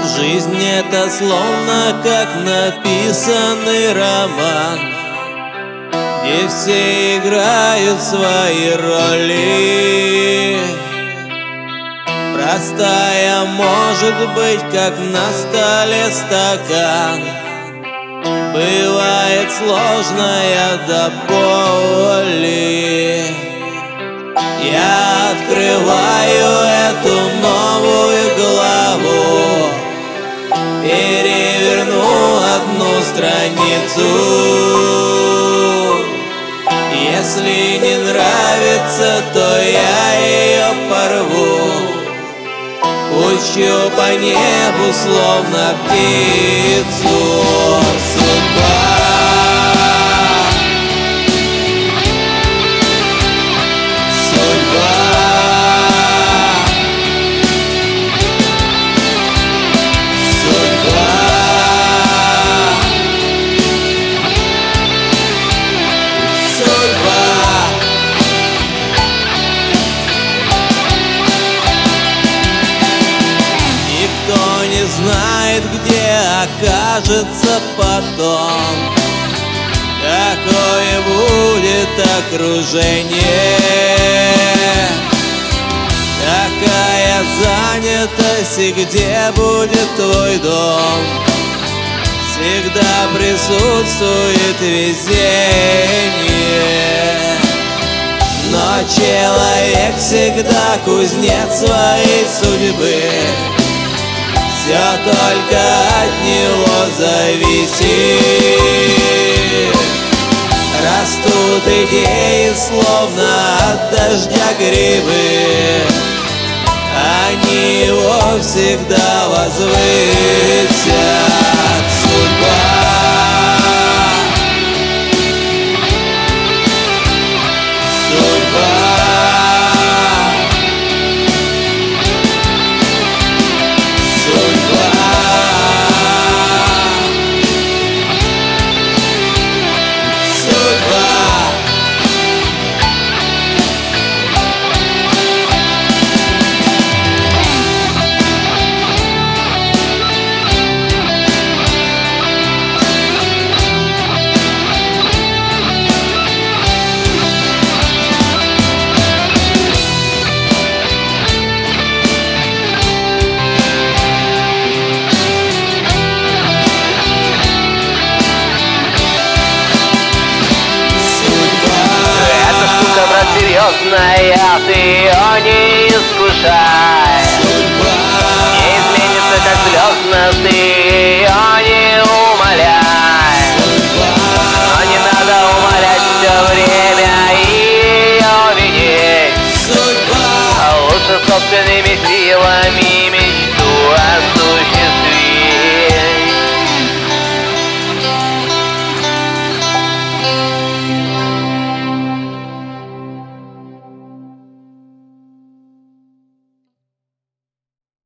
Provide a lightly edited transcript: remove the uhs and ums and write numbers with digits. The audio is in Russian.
Жизнь — это словно как написанный роман, где все играют свои роли. Простая может быть, как на столе стакан, бывает сложная до боли. Я открываю эту новую главу, переверну одну страницу. Если не нравится, то я ее порву, пущу по небу, словно птицу. Судьба. Никто не знает, где окажется потом, какое будет окружение, какая занятость и где будет твой дом. Всегда присутствует везение, но человек всегда кузнец своей судьбы. Все только от него зависит. Растут идеи, словно от дождя грибы, они его всегда возвысят. Судьба. Серьезная, ты ее не искушай.